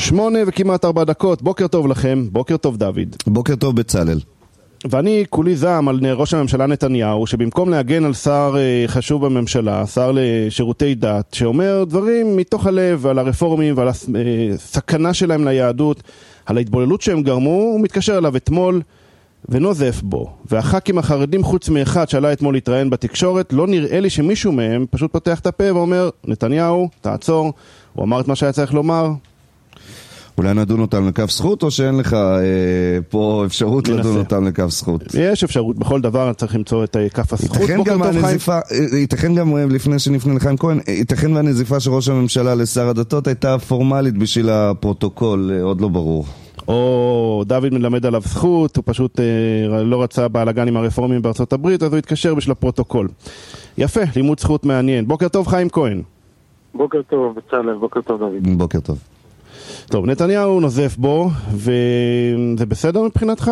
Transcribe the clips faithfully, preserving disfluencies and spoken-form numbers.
שמונה וכמעט ארבע דקות. בוקר טוב לכם, בוקר טוב דוד. בוקר טוב בצלאל. ואני כולי זעם על ראש הממשלה נתניהו, שבמקום להגן על שר חשוב בממשלה, שר לשירותי דת, שאומר דברים מתוך הלב על הרפורמים ועל הסכנה שלהם ליהדות, על ההתבוללות שהם גרמו, הוא מתקשר אליו אתמול ונוזף בו. והח"כים החרדים חוץ מאחד שעלה אתמול להתראיין בתקשורת, לא נראה לי שמישהו מהם פשוט פותח את הפה ואומר, נתניהו, תעצור, הוא אמר את מה שהיה צריך לומר. אולי נדון אותם לכף זכות, או שאין לך אה, פה אפשרות ננסה. לדון אותם לכף זכות? יש אפשרות, בכל דבר צריך למצוא את כף הזכות. ייתכן גם הנזיפה, ייתכן גם, לפני שנפנה לחיים כהן, ייתכן והנזיפה של ראש הממשלה לשר הדתות הייתה פורמלית בשביל הפרוטוקול, עוד לא ברור. או דוד מלמד עליו זכות, הוא פשוט אה, לא רצה בעלגן עם הרפורמים בארצות הברית, אז הוא התקשר בשביל הפרוטוקול. יפה, לימוד זכות מעניין. בוקר טוב חיים כהן. בוקר טוב בצלאל, בוקר טוב דוד. בוקר טוב. טוב, נתניהו נוזף בו, וזה בסדר מבחינתך?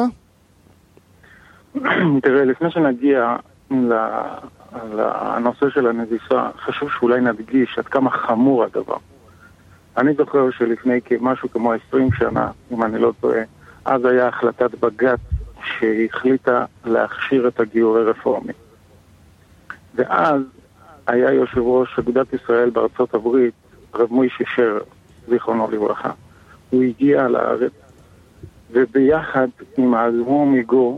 תראה, לפני שנגיע לנושא של הנזיפה, חשוב שאולי נדגיש עד כמה חמור הדבר. אני זוכר שלפני משהו כמו עשרים שנה, אם אני לא טועה, אז היה החלטת בג"ץ שהחליטה להכשיר את הגיור הרפורמי. ואז היה יושב ראש אגודת ישראל בארצות הברית, רב מוישה שרר, זיכרונו לברכה. הוא הגיע לארץ, וביחד עם האדמו"ר מגור,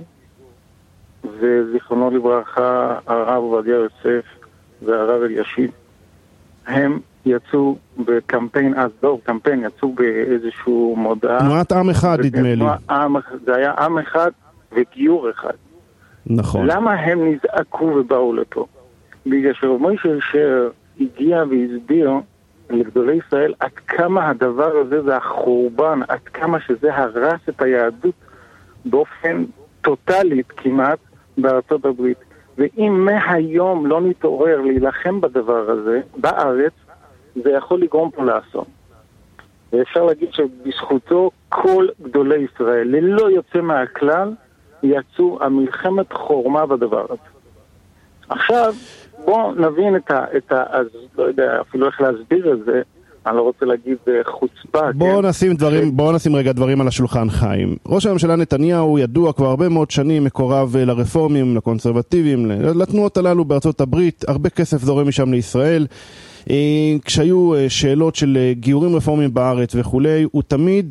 וזיכרונו לברכה, הרב עובדיה יוסף והרב אלישיב, הם יצאו בקמפיין, אז לא, קמפיין, יצאו באיזשהו מודעה. תנועת עם אחד, נדמה לי. זה היה עם אחד וגיור אחד. נכון. למה הם נזעקו ובאו לפה? בגלל שרב מוישה שרר הגיע והסביר לגדולי ישראל עד כמה הדבר הזה זה החורבן, עד כמה שזה הרס את היהדות באופן טוטלית כמעט בארצות הברית. ואם מהיום לא נתעורר להילחם בדבר הזה בארץ, זה יכול לגרום פה לאסון. ואפשר להגיד שבזכותו כל גדולי ישראל, ללא יוצא מהכלל, יצאו המלחמת חורמה בדבר הזה. עכשיו, בואו נבין את ה... את ה אז לא יודע אפילו איך להסביר את זה, אני לא רוצה להגיד חוצפה. בואו כן? נשים דברים, ש... בואו נשים רגע דברים על השולחן חיים. ראש הממשלה נתניהו ידוע כבר הרבה מאוד שנים מקורב לרפורמים, לקונסרבטיבים, לתנועות הללו בארצות הברית, הרבה כסף זורם משם לישראל. כשהיו שאלות של גיורים רפורמיים בארץ וכולי, הוא תמיד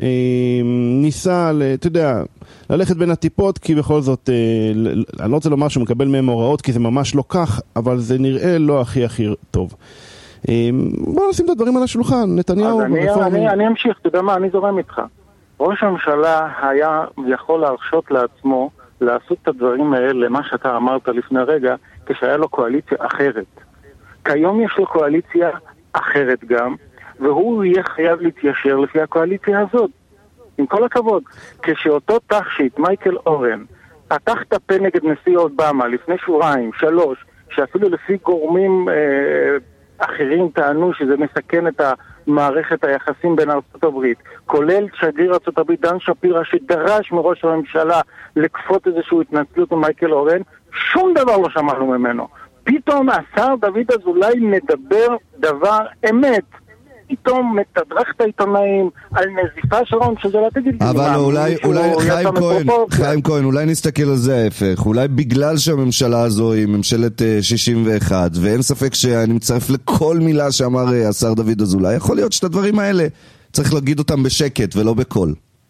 ניסה, אתה יודע, ללכת בין הטיפות, כי בכל זאת, אני לא רוצה לומר שהוא מקבל מהם הוראות, כי זה ממש לא כך, אבל זה נראה לא הכי הכי טוב. בואו נשים את הדברים על השולחן, נתניהו ברפורמיים. אני, אני אמשיך, אתה יודע מה, אני זורם איתך. ראש הממשלה היה יכול להרשות לעצמו לעשות את הדברים האלה, מה שאתה אמרת לפני רגע, כשהיה לו קואליציה אחרת. כיום יש לו קואליציה אחרת גם, והוא יהיה חייב להתיישר לפי הקואליציה הזאת. עם כל הכבוד, כשאותו תכשיט, מייקל אורן, פתח את הפה נגד נשיא אובמה לפני שבועיים, שלוש, שאפילו לפי גורמים אה, אחרים טענו שזה מסכן את מערכת היחסים בין ארצות הברית, כולל שגריר ארצות הברית דן שפירא שדרש מראש הממשלה לקפות איזושהי התנצלות עם אורן, שום דבר לא שמענו ממנו. פתאום השר דוד אזולאי מדבר דבר אמת. פתאום מתדרך את העיתונאים על נזיפה שלום, שזה לא תגיד לי. אבל אולי, אולי חיים כהן, חיים כהן, אולי נסתכל על זה ההפך. אולי בגלל שהממשלה הזו היא ממשלת שישים ואחת, ואין ספק שאני מצטרף לכל מילה שאמר השר דוד אזולאי, יכול להיות שאת הדברים האלה צריך להגיד אותם בשקט ולא בקול.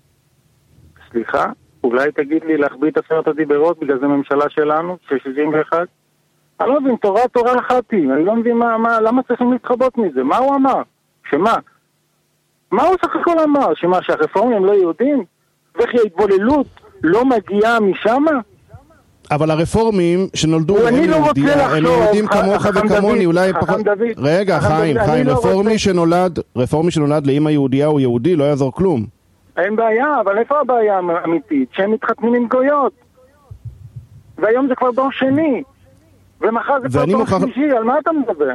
סליחה? אולי תגיד לי להחביא את עשרת הדיברות בגלל זה ממשלה שלנו, של שישים ואחת? אני לא מבין, תורה תורה לחתי, אני לא מבין מה, מה, למה צריכים להתחבות מזה, מה הוא אמר? שמה? מה הוא סך הכל אמר? שמה, שהרפורמים לא יהודים? וכי ההתבוללות לא מגיעה משם? אבל הרפורמים שנולדו הם יהודים, הם יהודים כמוך וכמוני, אולי פחות... רגע, חיים, חיים, רפורמי שנולד, רפורמי שנולד לאמא יהודיה הוא יהודי, לא יעזור כלום. אין בעיה, אבל איפה הבעיה האמיתית? שהם מתחתנים עם גויות. והיום זה כבר דור שני. ומחר זה כבר דור שלישי, על מה אתה מדבר?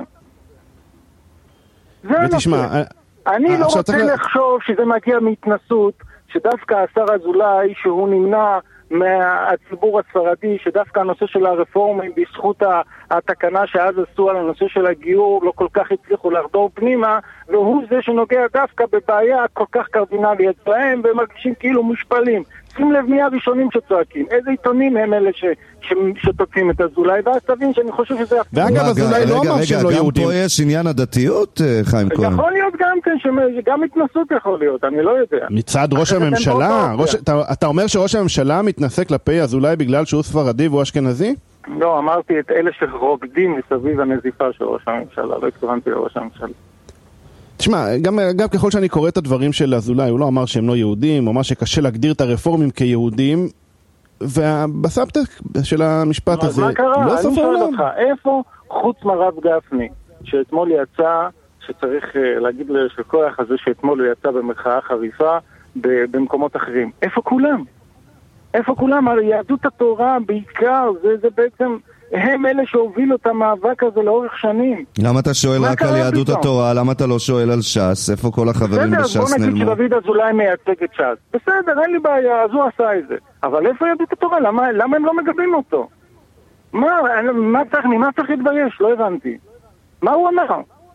ותשמע, אני לא רוצה לחשוב שזה מגיע מהתנסות, שדווקא השר אזולאי שהוא נמנע מהציבור הספרדי, שדווקא הנושא של הרפורמים, בזכות התקנה שאז עשו על הנושא של הגיור, לא כל כך הצליחו לחדור פנימה, והוא זה שנוגע דווקא בבעיה כל כך קרדינלית אצלהם, והם מרגישים כאילו מושפלים. שים לב מי הראשונים שצועקים, איזה עיתונים הם אלה ש, ש, שתוקפים את אזולאי, ואז תבין שאני חושב שזה... ואגב, אזולאי לא אמר שהם לא יהודים. גם פה יש עניין הדתיות, חיים כהן. יכול להיות גם כן, גם התנסות יכול להיות, אני לא יודע. מצד ראש הממשלה? ראש, אתה, אתה אומר שראש הממשלה מתנסה כלפי אזולאי בגלל שהוא ספרדי והוא אשכנזי? לא, אמרתי את אלה שרוקדים מסביב הנזיפה של ראש הממשלה, לא התכוונתי לראש הממשלה. תשמע, גם, גם ככל שאני קורא את הדברים של אזולאי, הוא לא אמר שהם לא יהודים, הוא אמר שקשה להגדיר את הרפורמים כיהודים, ובסבטק של המשפט הזה, מה קרה? לא סופר עולם. איפה חוץ מרב גפני, שאתמול יצא, שצריך להגיד של כוח הזה שאתמול הוא יצא במחאה חריפה במקומות אחרים, איפה כולם? איפה כולם? הרי יהדות התורה בעיקר, זה, זה בעצם... הם אלה שהובילו את המאבק הזה לאורך שנים. למה אתה שואל רק על יהדות התורה? למה אתה לא שואל על ש"ס? איפה כל החברים בש"ס נעלמו? בסדר, בוא נגיד שדוד אזולאי מייצג את ש"ס. בסדר, אין לי בעיה, אז הוא עשה את זה. אבל איפה יהדות התורה? למה, למה הם לא מגבים אותו? מה, מה צריך, ממה צריך להתבייש? לא הבנתי. מה הוא אמר?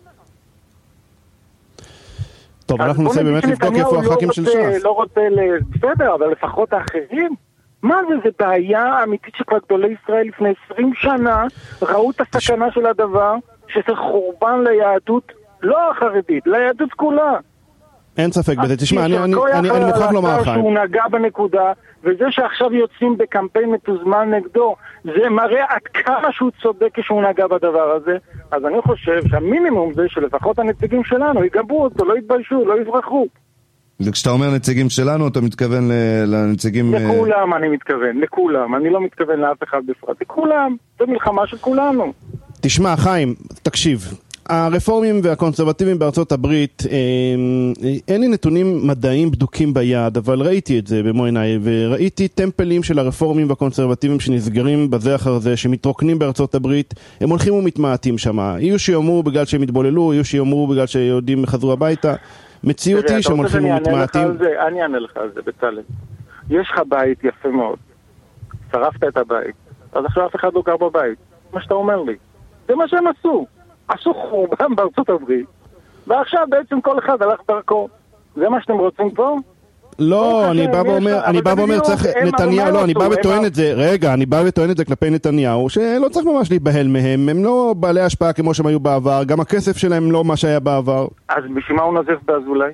טוב, אנחנו ננסה באמת לבדוק איפה הח"כים של ש"ס. לא רוצה, בסדר, אבל לפחות האחרים... מה זה? זה בעיה אמיתית שכבר גדולי ישראל לפני עשרים שנה ראו את הסכנה של הדבר, שזה חורבן ליהדות, לא החרדית, ליהדות כולה. אין ספק בזה. תשמע, אני, אני, אני, אני מוכרח לומר לך. שהוא נגע בנקודה, וזה שעכשיו יוצאים בקמפיין מתוזמן נגדו, זה מראה עד כמה שהוא צודק כשהוא נגע בדבר הזה. אז אני חושב שהמינימום זה שלפחות הנציגים שלנו יגבו אותו, לא יתביישו, לא יברחו. וכשאתה אומר נציגים שלנו, אתה מתכוון לנציגים... לכולם אני מתכוון, לכולם. אני לא מתכוון לאף אחד בפרט. לכולם. זה מלחמה של כולנו. תשמע, חיים, תקשיב. הרפורמים והקונסרבטיבים בארצות הברית, אין לי נתונים מדעיים בדוקים ביד, אבל ראיתי את זה במו עיניי, וראיתי טמפלים של הרפורמים והקונסרבטיבים שנסגרים בזה אחר זה, שמתרוקנים בארצות הברית, הם הולכים ומתמעטים שם. יהיו שיאמרו בגלל שהם התבוללו, יהיו שיאמרו בגלל שיהודים חזרו הביתה. מציאות היא שהם הולכים ומתמעטים. אני אענה לך על זה, בצלאל. יש לך בית יפה מאוד. שרפת את הבית. אז עכשיו אף אחד לא גר בבית. מה שאתה אומר לי. זה מה שהם עשו. עשו חורבן בארצות הברית. ועכשיו בעצם כל אחד הלך דרכו. זה מה שאתם רוצים פה? לא, אני בא ואומר, אני בא ואומר צריך נתניהו, לא, אני בא וטוען את זה, רגע, אני בא וטוען את זה כלפי נתניהו, שלא צריך ממש להיבהל מהם, הם לא בעלי השפעה כמו שהם היו בעבר, גם הכסף שלהם לא מה שהיה בעבר. אז בשביל מה הוא נזף באזולאי?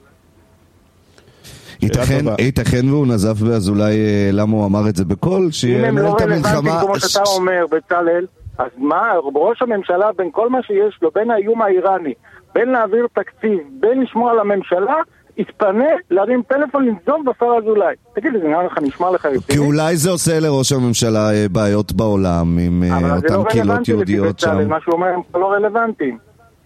ייתכן והוא נזף באזולאי, למה הוא אמר את זה בקול? אם הם לא רלוונטיים כמו שאתה אומר, בצלאל, אז מה, ראש הממשלה בין כל מה שיש לו, בין האיום האיראני, בין להעביר תקציב, בין לשמוע על הממשלה, התפנה להרים טלפון לנזום בשר אזולאי. תגיד לי, זה נראה לך, נשמע לך רציני? כי אולי זה עושה לראש הממשלה בעיות בעולם עם אותם קהילות יהודיות שם. אבל זה לא רלוונטי לפי בצלאל, מה שהוא אומר הם לא רלוונטיים.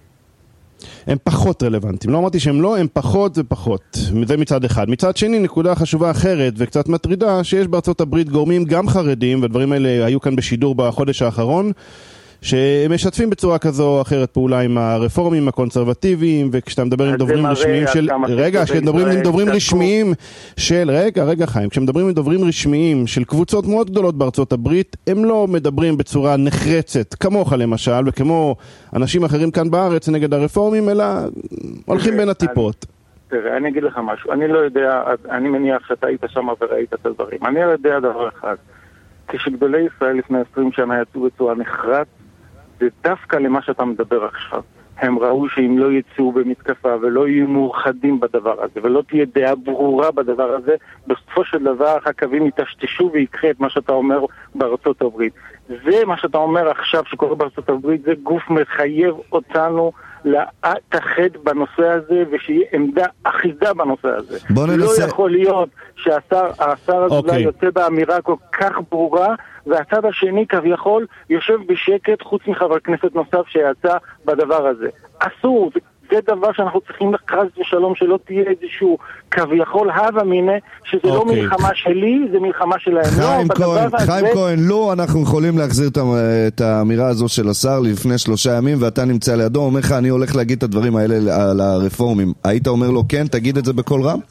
הם פחות רלוונטיים. לא אמרתי שהם לא, הם פחות ופחות. זה מצד אחד. מצד שני, נקודה חשובה אחרת וקצת מטרידה, שיש בארצות הברית גורמים גם חרדים, והדברים האלה היו כאן בשידור בחודש האחרון, שמשתפים בצורה כזו או אחרת פעולה עם הרפורמים, הקונסרבטיביים, וכשאתה מדבר עם דוברים רשמיים של... רגע, כשמדברים עם דוברים רשמיים של... רגע, רגע חיים, כשמדברים עם דוברים רשמיים של קבוצות מאוד גדולות בארצות הברית, הם לא מדברים בצורה נחרצת, כמוך למשל, וכמו אנשים אחרים כאן בארץ נגד הרפורמים, אלא הולכים בין הטיפות. תראה, אני אגיד לך משהו, אני לא יודע, אני מניח שאתה היית שם וראית את הדברים, אני לא יודע דבר אחד, כשגדולי ישראל לפני עשרים שנה יצאו בצורה נחרץ, זה דווקא למה שאתה מדבר עכשיו. הם ראו שאם לא יצאו במתקפה ולא יהיו מאוחדים בדבר הזה, ולא תהיה דעה ברורה בדבר הזה, בסופו של דבר הקווים יתשתשו ויקחה את מה שאתה אומר בארצות הברית. זה מה שאתה אומר עכשיו שקורה בארצות הברית, זה גוף מחייב אותנו להתאחד בנושא הזה, ושיהיה עמדה אחידה בנושא הזה. לא יכול להיות שהשר אזולאי יוצא באמירה כל כך ברורה, והצד השני כביכול יושב בשקט חוץ מחבר כנסת נוסף שיצא בדבר הזה. אסור, זה דבר שאנחנו צריכים לחז ושלום שלא תהיה איזשהו כביכול הווה מיני, שזה לא מלחמה שלי, זה מלחמה שלהם. חיים כהן, חיים כהן, לא אנחנו יכולים להחזיר את האמירה הזו של השר לפני שלושה ימים, ואתה נמצא לידו, אומר לך אני הולך להגיד את הדברים האלה על הרפורמים. היית אומר לו כן, תגיד את זה בכל רם?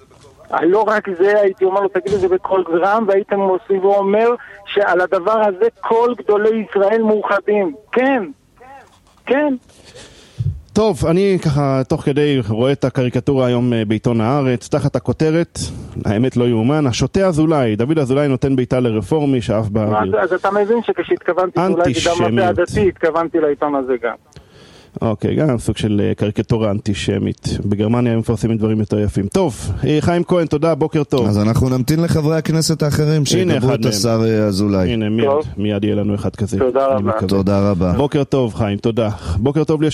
לא רק זה, הייתי אומר לו, תגיד את זה בכל גרם, והייתם מוסיף ואומר שעל הדבר הזה כל גדולי ישראל מאוחדים. כן, כן. טוב, אני ככה תוך כדי רואה את הקריקטורה היום בעיתון הארץ, תחת הכותרת, האמת לא יאומן, השוטה אזולאי, דוד אזולאי נותן בעיטה לרפורמי שאף באוויר. אז אתה מבין שכשהתכוונתי אולי גם מטה הדתי, התכוונתי לעיתון הזה גם. אוקיי, גם סוג של קריקטורה אנטישמית. בגרמניה הם מפרסמים דברים יותר יפים. טוב, חיים כהן, תודה, בוקר טוב. אז אנחנו נמתין לחברי הכנסת האחרים שידברו את השר אזולאי. הנה, מיד, מיד יהיה לנו אחד כזה. תודה רבה. תודה רבה. בוקר טוב, חיים, תודה. בוקר טוב.